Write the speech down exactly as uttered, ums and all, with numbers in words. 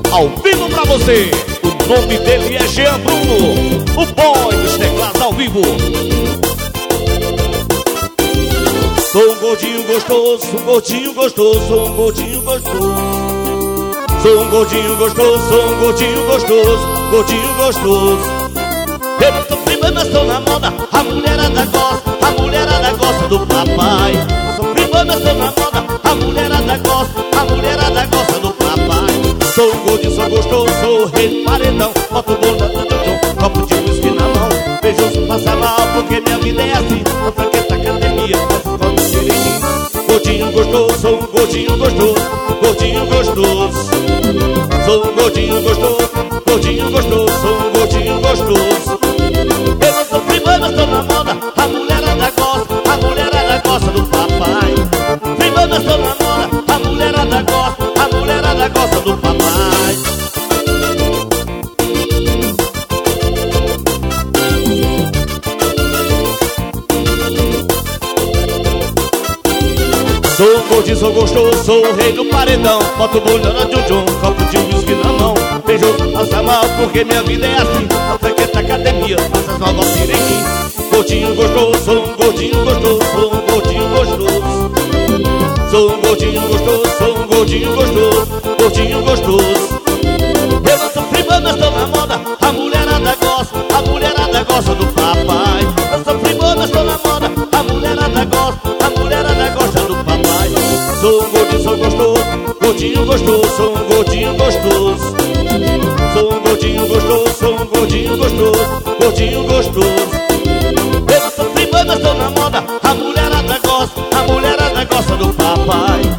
ao vivo pra você. O nome dele é Jean Bruno, o boy dos teclados ao vivo. Sou um gordinho gostoso, um gordinho gostoso, sou um gordinho gostoso. Sou um gordinho gostoso, sou um gordinho gostoso, gordinho gostoso. Eu não tô prima, mas tô na moda, a mulherada gosta, a mulherada gosta do papai. Eu sou prima, mas tô na moda, a mulherada gosta, a mulherada gosta do papai. Sou um gordinho, sou gostoso, sou o rei do paredão. Boto o bolo no tchum, copo de whisky na mão. Beijoso passa mal, porque minha vida é assim. Não frequenta academia, faço foto direitinho. Gordinho gostoso, sou um gordinho gostoso, gordinho gostoso. Sou um gordinho gostoso, gordinho gostoso, sou um gordinho gostoso. Eu não sou prima, mas tô na moda, a mulherada gosta, a mulherada gosta do papai. Prima, mas tô na moda, a mulherada gosta, a mulherada gosta do papai. Sou um gordinho, sou gostoso, sou o rei do paredão. Boto o bolho na tchum-tchum, copo de whisky na mão. Beijoso passa mal, porque minha vida é assim. Não frequenta academia, passa só no direitinho. Gordinho gostoso, sou um gordinho gostoso, sou um gordinho gostoso. Sou um gordinho gostoso, sou um gordinho gostoso, gordinho gostoso. Eu não sou prima, mas tô na moda, a mulherada gosta, a mulherada gosta do papai. Eu sou prima, mas tô na moda, a mulherada gosta, a mulherada gosta do papai. Sou um gordinho, sou gostoso, gordinho gostoso, sou um gordinho gostoso. Sou um gordinho gostoso, sou um gordinho gostoso, gordinho gostoso. Eu não sou prima, mas tô na moda, a mulherada gosta, a mulherada gosta do papai.